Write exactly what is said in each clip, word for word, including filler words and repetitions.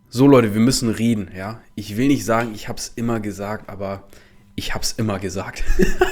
So Leute, wir müssen reden, ja. Ich will nicht sagen, ich habe es immer gesagt, aber ich habe es immer gesagt.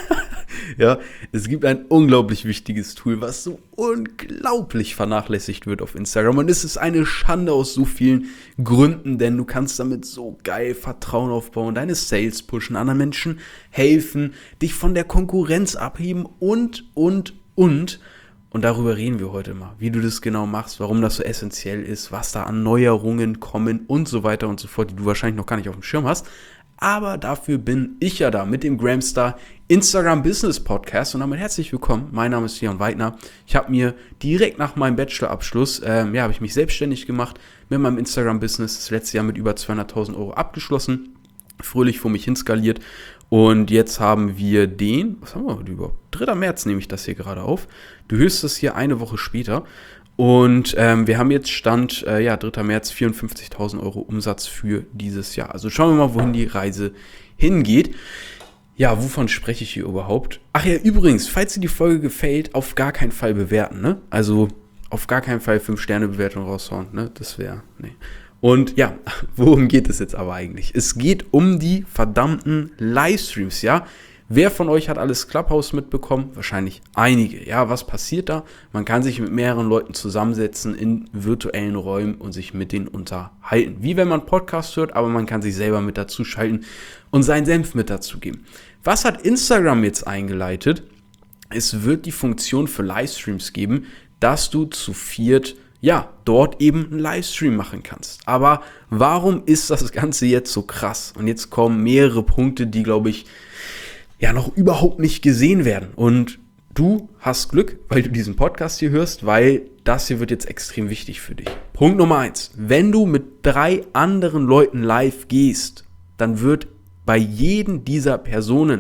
Ja, es gibt ein unglaublich wichtiges Tool, was so unglaublich vernachlässigt wird auf Instagram. Und es ist eine Schande aus so vielen Gründen, denn du kannst damit so geil Vertrauen aufbauen, deine Sales pushen, anderen Menschen helfen, dich von der Konkurrenz abheben und, und, und. Und darüber reden wir heute mal, wie du das genau machst, warum das so essentiell ist, was da an Neuerungen kommen und so weiter und so fort, die du wahrscheinlich noch gar nicht auf dem Schirm hast. Aber dafür bin ich ja da mit dem Gramstar Instagram Business Podcast und damit herzlich willkommen. Mein Name ist Leon Weidner. Ich habe mir direkt nach meinem Bachelorabschluss, ähm, ja, habe ich mich selbstständig gemacht mit meinem Instagram Business. Das letzte Jahr mit über zweihunderttausend Euro abgeschlossen, fröhlich vor mich hin skaliert. Und jetzt haben wir den, was haben wir heute überhaupt? dritter März nehme ich das hier gerade auf. Du hörst es hier eine Woche später. Und ähm, wir haben jetzt Stand, äh, ja, dritter März, vierundfünfzigtausend Euro Umsatz für dieses Jahr. Also schauen wir mal, wohin die Reise hingeht. Ja, wovon spreche ich hier überhaupt? Ach ja, übrigens, falls dir die Folge gefällt, auf gar keinen Fall bewerten, ne? Also auf gar keinen Fall fünf Sterne Bewertung raushauen, ne? Das wäre, ne. Und ja, worum geht es jetzt aber eigentlich? Es geht um die verdammten Livestreams, ja? Wer von euch hat alles Clubhouse mitbekommen? Wahrscheinlich einige. Ja, was passiert da? Man kann sich mit mehreren Leuten zusammensetzen in virtuellen Räumen und sich mit denen unterhalten. Wie wenn man Podcast hört, aber man kann sich selber mit dazu schalten und seinen Senf mit dazu geben. Was hat Instagram jetzt eingeleitet? Es wird die Funktion für Livestreams geben, dass du zu viert ja, dort eben einen Livestream machen kannst. Aber warum ist das Ganze jetzt so krass? Und jetzt kommen mehrere Punkte, die, glaube ich, ja noch überhaupt nicht gesehen werden. Und du hast Glück, weil du diesen Podcast hier hörst, weil das hier wird jetzt extrem wichtig für dich. Punkt Nummer eins. Wenn du mit drei anderen Leuten live gehst, dann wird bei jedem dieser Personen,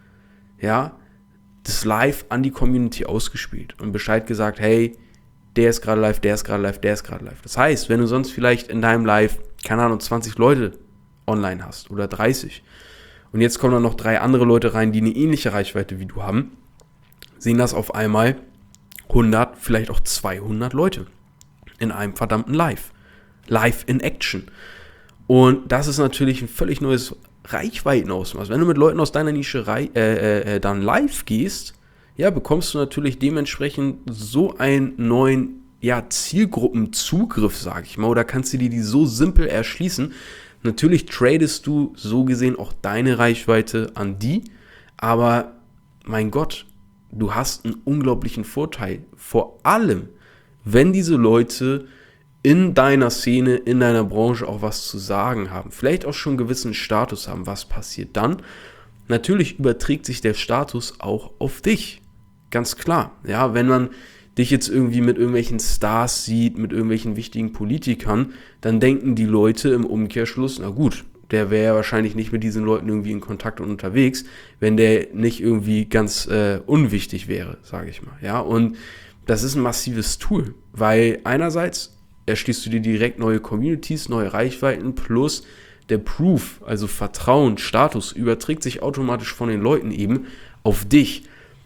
ja, das Live an die Community ausgespielt und Bescheid gesagt, hey, der ist gerade live, der ist gerade live, der ist gerade live. Das heißt, wenn du sonst vielleicht in deinem Live, keine Ahnung, zwanzig Leute online hast oder dreißig und jetzt kommen dann noch drei andere Leute rein, die eine ähnliche Reichweite wie du haben, sehen das auf einmal hundert, vielleicht auch zweihundert Leute in einem verdammten Live. Live in Action. Und das ist natürlich ein völlig neues Reichweitenausmaß. Wenn du mit Leuten aus deiner Nische rei- äh, äh, dann live gehst, ja, bekommst du natürlich dementsprechend so einen neuen ja, Zielgruppenzugriff, sage ich mal, oder kannst du dir die so simpel erschließen. Natürlich tradest du so gesehen auch deine Reichweite an die, aber mein Gott, du hast einen unglaublichen Vorteil. Vor allem, wenn diese Leute in deiner Szene, in deiner Branche auch was zu sagen haben, vielleicht auch schon einen gewissen Status haben. Was passiert dann? Natürlich überträgt sich der Status auch auf dich. Ganz klar, ja, wenn man dich jetzt irgendwie mit irgendwelchen Stars sieht, mit irgendwelchen wichtigen Politikern, dann denken die Leute im Umkehrschluss, na gut, der wäre ja wahrscheinlich nicht mit diesen Leuten irgendwie in Kontakt und unterwegs, wenn der nicht irgendwie ganz äh, unwichtig wäre, sage ich mal, ja, und das ist ein massives Tool, weil einerseits erschließt du dir direkt neue Communities, neue Reichweiten plus der Proof, also Vertrauen, Status, überträgt sich automatisch von den Leuten eben auf dich.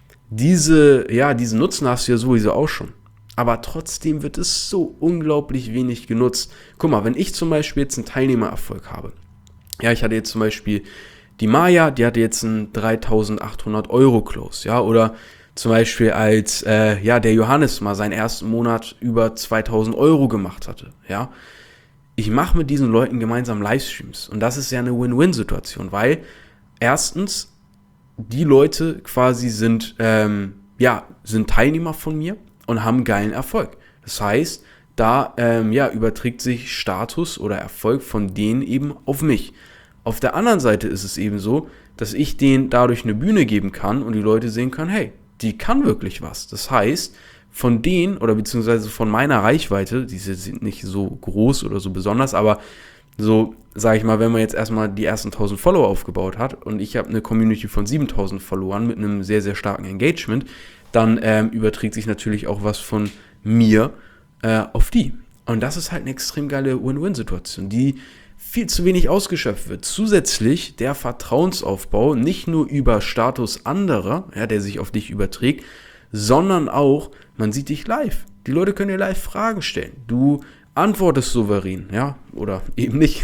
Diese, ja, diesen Nutzen hast du ja sowieso auch schon. Aber trotzdem wird es so unglaublich wenig genutzt. Guck mal, wenn ich zum Beispiel jetzt einen Teilnehmererfolg habe. Ja, ich hatte jetzt zum Beispiel die Maya, die hatte jetzt einen dreitausendachthundert Euro Close. Ja, oder zum Beispiel als, äh, ja, der Johannes mal seinen ersten Monat über zweitausend Euro gemacht hatte. Ja, ich mache mit diesen Leuten gemeinsam Livestreams. Und das ist ja eine Win-Win-Situation, weil erstens, die Leute quasi sind, ähm, ja, sind Teilnehmer von mir und haben geilen Erfolg. Das heißt, da ähm, ja, überträgt sich Status oder Erfolg von denen eben auf mich. Auf der anderen Seite ist es eben so, dass ich denen dadurch eine Bühne geben kann und die Leute sehen können, hey, die kann wirklich was. Das heißt, von denen oder beziehungsweise von meiner Reichweite, die sind nicht so groß oder so besonders, aber so, sage ich mal, wenn man jetzt erstmal die ersten tausend Follower aufgebaut hat und ich habe eine Community von siebentausend Followern mit einem sehr, sehr starken Engagement, dann ähm, überträgt sich natürlich auch was von mir äh, auf die. Und das ist halt eine extrem geile Win-Win-Situation, die viel zu wenig ausgeschöpft wird. Zusätzlich der Vertrauensaufbau, nicht nur über Status anderer, ja, der sich auf dich überträgt, sondern auch, man sieht dich live. Die Leute können dir live Fragen stellen. Du antwortest souverän, ja, oder eben nicht.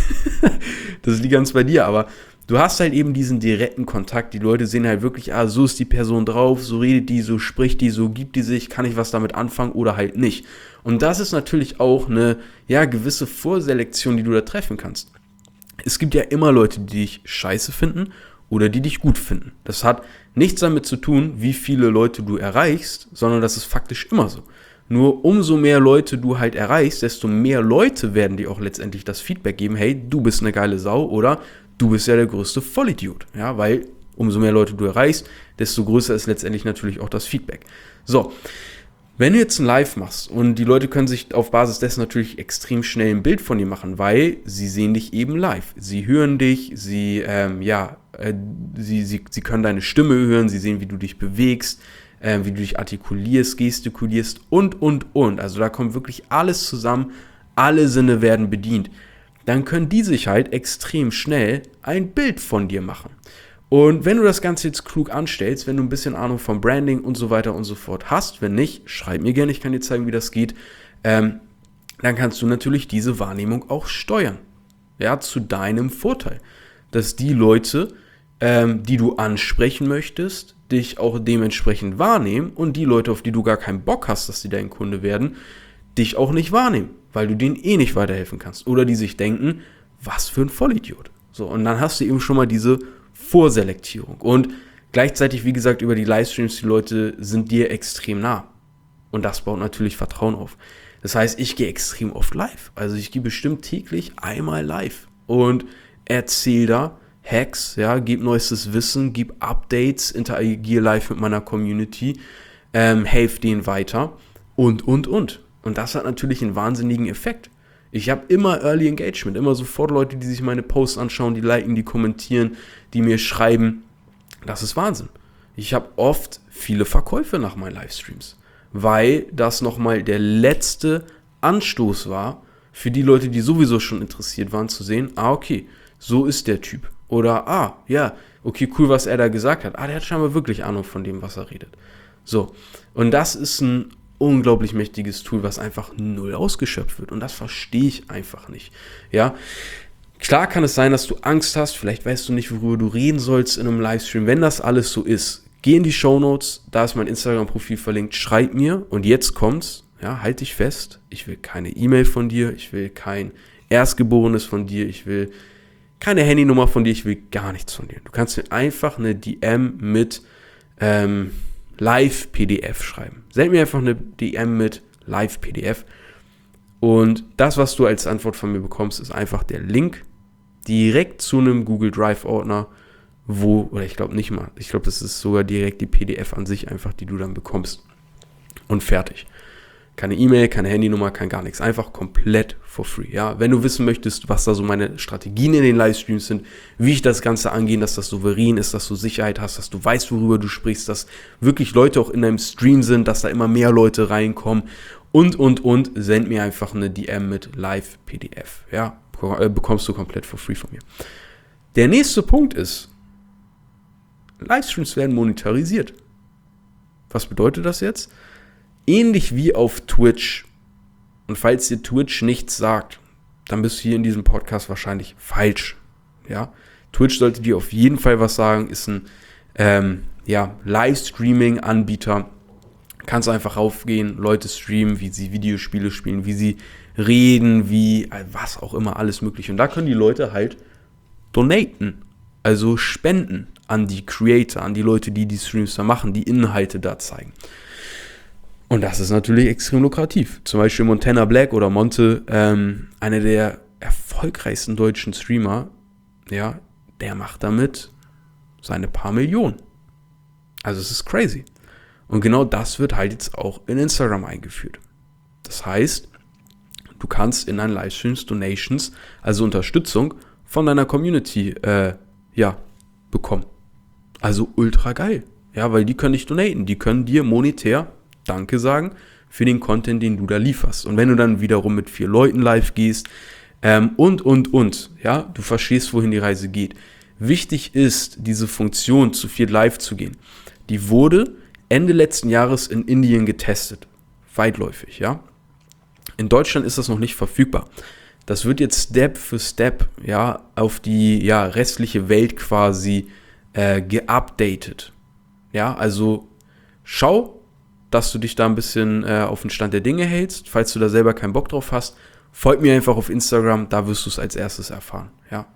Das liegt ganz bei dir, aber du hast halt eben diesen direkten Kontakt. Die Leute sehen halt wirklich, ah, so ist die Person drauf, so redet die, so spricht die, so gibt die sich, kann ich was damit anfangen oder halt nicht. Und das ist natürlich auch eine, ja, gewisse Vorselektion, die du da treffen kannst. Es gibt ja immer Leute, die dich scheiße finden oder die dich gut finden. Das hat nichts damit zu tun, wie viele Leute du erreichst, sondern das ist faktisch immer so. Nur umso mehr Leute du halt erreichst, desto mehr Leute werden dir auch letztendlich das Feedback geben, hey, du bist eine geile Sau oder du bist ja der größte Vollidiot. Ja, weil umso mehr Leute du erreichst, desto größer ist letztendlich natürlich auch das Feedback. So, wenn du jetzt ein Live machst und die Leute können sich auf Basis dessen natürlich extrem schnell ein Bild von dir machen, weil sie sehen dich eben live. Sie hören dich, sie, ähm, ja, äh, sie, sie, sie können deine Stimme hören, sie sehen, wie du dich bewegst, äh, wie du dich artikulierst, gestikulierst und, und, und. Also da kommt wirklich alles zusammen, alle Sinne werden bedient. Dann können die sich halt extrem schnell ein Bild von dir machen. Und wenn du das Ganze jetzt klug anstellst, wenn du ein bisschen Ahnung vom Branding und so weiter und so fort hast, wenn nicht, schreib mir gerne, ich kann dir zeigen, wie das geht, ähm, dann kannst du natürlich diese Wahrnehmung auch steuern. Ja, zu deinem Vorteil. Dass die Leute, ähm, die du ansprechen möchtest, dich auch dementsprechend wahrnehmen und die Leute, auf die du gar keinen Bock hast, dass sie dein Kunde werden, dich auch nicht wahrnehmen, weil du denen eh nicht weiterhelfen kannst. Oder die sich denken, was für ein Vollidiot. So, und dann hast du eben schon mal diese Vorselektierung. Und gleichzeitig, wie gesagt, über die Livestreams, die Leute sind dir extrem nah. Und das baut natürlich Vertrauen auf. Das heißt, ich gehe extrem oft live. Also ich gehe bestimmt täglich einmal live und erzähle da Hacks, ja, gebe neuestes Wissen, gebe Updates, interagiere live mit meiner Community, ähm, helfe denen weiter und, und, und. Und das hat natürlich einen wahnsinnigen Effekt. Ich habe immer Early Engagement, immer sofort Leute, die sich meine Posts anschauen, die liken, die kommentieren, die mir schreiben. Das ist Wahnsinn. Ich habe oft viele Verkäufe nach meinen Livestreams, weil das nochmal der letzte Anstoß war für die Leute, die sowieso schon interessiert waren, zu sehen, ah, okay, so ist der Typ. Oder, ah, ja, okay, cool, was er da gesagt hat. Ah, der hat scheinbar wirklich Ahnung von dem, was er redet. So, und das ist ein unglaublich mächtiges Tool, was einfach null ausgeschöpft wird. Und das verstehe ich einfach nicht. Ja, klar kann es sein, dass du Angst hast. Vielleicht weißt du nicht, worüber du reden sollst in einem Livestream. Wenn das alles so ist, geh in die Shownotes. Da ist mein Instagram-Profil verlinkt. Schreib mir. Und jetzt kommt's. Ja, halt dich fest. Ich will keine E-Mail von dir. Ich will kein Erstgeborenes von dir. Ich will keine Handynummer von dir. Ich will gar nichts von dir. Du kannst mir einfach eine D M mit ähm, Live-P D F schreiben. Send mir einfach eine D M mit Live-P D F. Und das, was du als Antwort von mir bekommst, ist einfach der Link direkt zu einem Google Drive-Ordner, wo, oder ich glaube nicht mal, ich glaube, das ist sogar direkt die P D F an sich einfach, die du dann bekommst. Und fertig. Keine E-Mail, keine Handynummer, kein gar nichts. Einfach komplett for free. Ja? Wenn du wissen möchtest, was da so meine Strategien in den Livestreams sind, wie ich das Ganze angehe, dass das souverän ist, dass du Sicherheit hast, dass du weißt, worüber du sprichst, dass wirklich Leute auch in deinem Stream sind, dass da immer mehr Leute reinkommen und, und, und, send mir einfach eine D M mit Live-P D F. Ja? Bekommst du komplett for free von mir. Der nächste Punkt ist, Livestreams werden monetarisiert. Was bedeutet das jetzt? Ähnlich wie auf Twitch. Und falls dir Twitch nichts sagt, dann bist du hier in diesem Podcast wahrscheinlich falsch. Ja? Twitch sollte dir auf jeden Fall was sagen, ist ein ähm, ja, Livestreaming-Anbieter. Kannst einfach raufgehen, Leute streamen, wie sie Videospiele spielen, wie sie reden, wie was auch immer, alles mögliche. Und da können die Leute halt donaten, also spenden an die Creator, an die Leute, die die Streams da machen, die Inhalte da zeigen. Und das ist natürlich extrem lukrativ. Zum Beispiel Montana Black oder Monte, ähm, einer der erfolgreichsten deutschen Streamer, ja, der macht damit seine paar Millionen. Also es ist crazy. Und genau das wird halt jetzt auch in Instagram eingeführt. Das heißt, du kannst in deinen Livestreams Donations, also Unterstützung von deiner Community, äh, ja, bekommen. Also ultra geil. Ja, weil die können dich donaten, die können dir monetär Danke sagen für den Content, den du da lieferst. Und wenn du dann wiederum mit vier Leuten live gehst ähm, und, und, und, ja, du verstehst, wohin die Reise geht. Wichtig ist, diese Funktion, zu viert live zu gehen. Die wurde Ende letzten Jahres in Indien getestet. Weitläufig, ja. In Deutschland ist das noch nicht verfügbar. Das wird jetzt Step für Step, ja, auf die ja, restliche Welt quasi äh, geupdatet. Ja, also schau, dass du dich da ein bisschen äh, auf den Stand der Dinge hältst. Falls du da selber keinen Bock drauf hast, folg mir einfach auf Instagram, da wirst du es als erstes erfahren. Ja.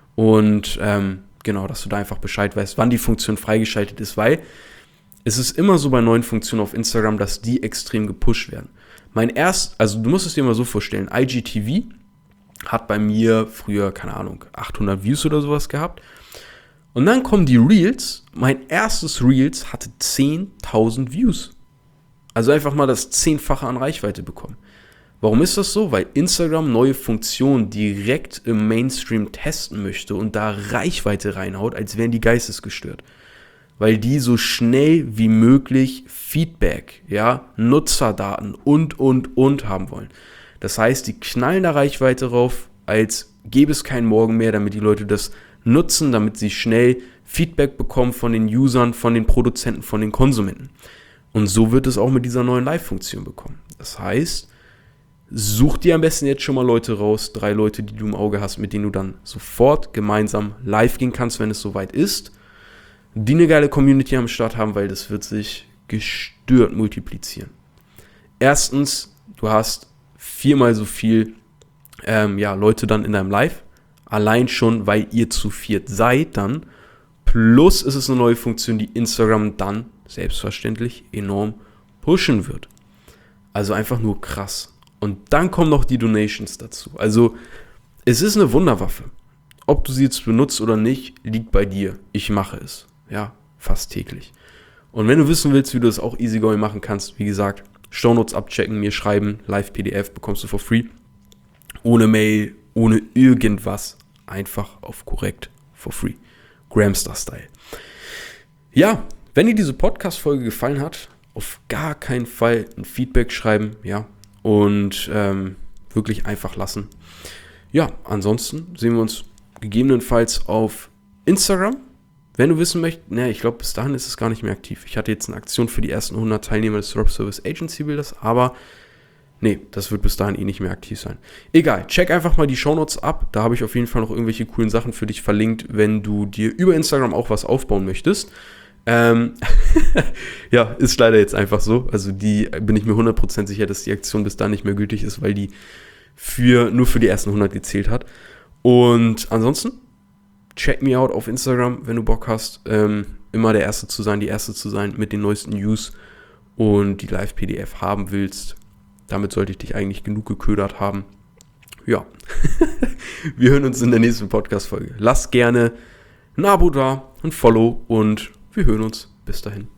Und ähm, genau, dass du da einfach Bescheid weißt, wann die Funktion freigeschaltet ist, weil es ist immer so bei neuen Funktionen auf Instagram, dass die extrem gepusht werden. Mein erst, also du musst es dir mal so vorstellen, I G T V hat bei mir früher, keine Ahnung, achthundert Views oder sowas gehabt. Und dann kommen die Reels. Mein erstes Reels hatte zehntausend Views. Also einfach mal das Zehnfache an Reichweite bekommen. Warum ist das so? Weil Instagram neue Funktionen direkt im Mainstream testen möchte und da Reichweite reinhaut, als wären die geistesgestört. Weil die so schnell wie möglich Feedback, ja, Nutzerdaten und, und, und haben wollen. Das heißt, die knallen da Reichweite rauf, als gäbe es keinen Morgen mehr, damit die Leute das nutzen, damit sie schnell Feedback bekommen von den Usern, von den Produzenten, von den Konsumenten. Und so wird es auch mit dieser neuen Live-Funktion bekommen. Das heißt, such dir am besten jetzt schon mal Leute raus, drei Leute, die du im Auge hast, mit denen du dann sofort gemeinsam live gehen kannst, wenn es soweit ist, die eine geile Community am Start haben, weil das wird sich gestört multiplizieren. Erstens, du hast viermal so viel ähm, ja, Leute dann in deinem Live, allein schon, weil ihr zu viert seid dann, plus ist es eine neue Funktion, die Instagram dann selbstverständlich enorm pushen wird. Also einfach nur krass. Und dann kommen noch die Donations dazu. Also es ist eine Wunderwaffe. Ob du sie jetzt benutzt oder nicht, liegt bei dir. Ich mache es. Ja, fast täglich. Und wenn du wissen willst, wie du das auch easygoing machen kannst, wie gesagt, Shownotes abchecken, mir schreiben, Live-P D F bekommst du for free. Ohne Mail, ohne irgendwas. Einfach auf korrekt for free. Gramstar-Style. Ja, wenn dir diese Podcast-Folge gefallen hat, auf gar keinen Fall ein Feedback schreiben, ja, und ähm, wirklich einfach lassen. Ja, ansonsten sehen wir uns gegebenenfalls auf Instagram. Wenn du wissen möchtest, ne, ich glaube, bis dahin ist es gar nicht mehr aktiv. Ich hatte jetzt eine Aktion für die ersten hundert Teilnehmer des Drop Service Agency Builders, aber nee, das wird bis dahin eh nicht mehr aktiv sein. Egal, check einfach mal die Shownotes ab. Da habe ich auf jeden Fall noch irgendwelche coolen Sachen für dich verlinkt, wenn du dir über Instagram auch was aufbauen möchtest. Ähm, ja, ist leider jetzt einfach so. Also die bin ich mir hundert Prozent sicher, dass die Aktion bis dahin nicht mehr gültig ist, weil die für nur für die ersten hundert gezählt hat. Und ansonsten, check me out auf Instagram, wenn du Bock hast, ähm, immer der Erste zu sein, die Erste zu sein mit den neuesten News und die Live-P D F haben willst. Damit sollte ich dich eigentlich genug geködert haben. Ja, wir hören uns in der nächsten Podcast-Folge. Lass gerne ein Abo da, ein Follow und wir hören uns. Bis dahin.